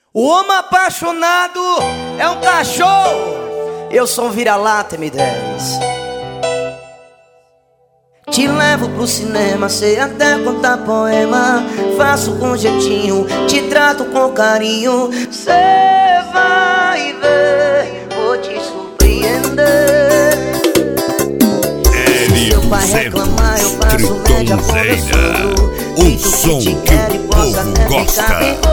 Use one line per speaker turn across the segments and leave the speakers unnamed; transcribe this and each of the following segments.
O homem apaixonado é um cachorro. Eu sou um vira-lata M10. Te levo pro cinema, sei até contar poema. Faço com jeitinho, te trato com carinho. Cê vai ver, vou te surpreender. Se seu pai reclamar, eu passo média com meu sogro.
O som que o povo gosta.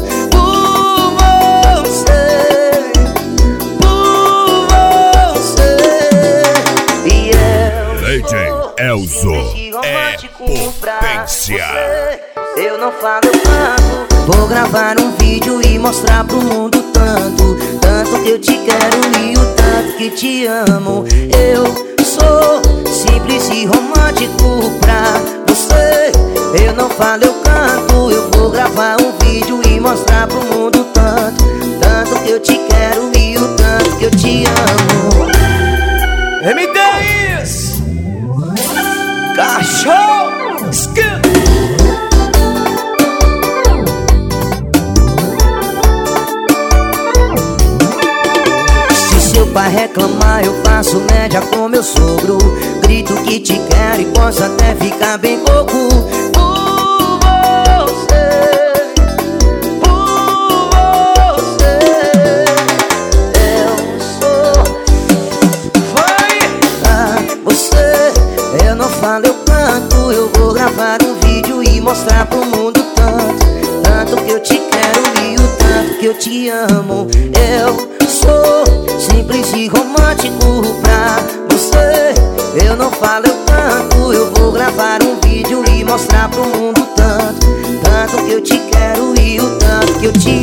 Elzo é potência.
Eu não falo, eu canto. Vou gravar um vídeo e mostrar pro mundo tanto que eu te quero e o tanto que te amo. Eu sou simples e romântico pra você. Eu não falo, eu canto. Eu vou gravar um vídeo e mostrar pro mundo tanto que eu te quero e o tanto que eu te amo. M10 cachorro, se seu pai reclamar, eu faço média com meu sogro. Grito que te quero e posso até ficar bem louco. Eu canto, eu vou gravar um vídeo e mostrar pro mundo tanto que eu te quero e o tanto que eu te amo. Eu sou simples e romântico pra você. Eu não falo, eu canto. Eu vou gravar um vídeo e mostrar pro mundo tanto que eu te quero e o tanto que eu te amo.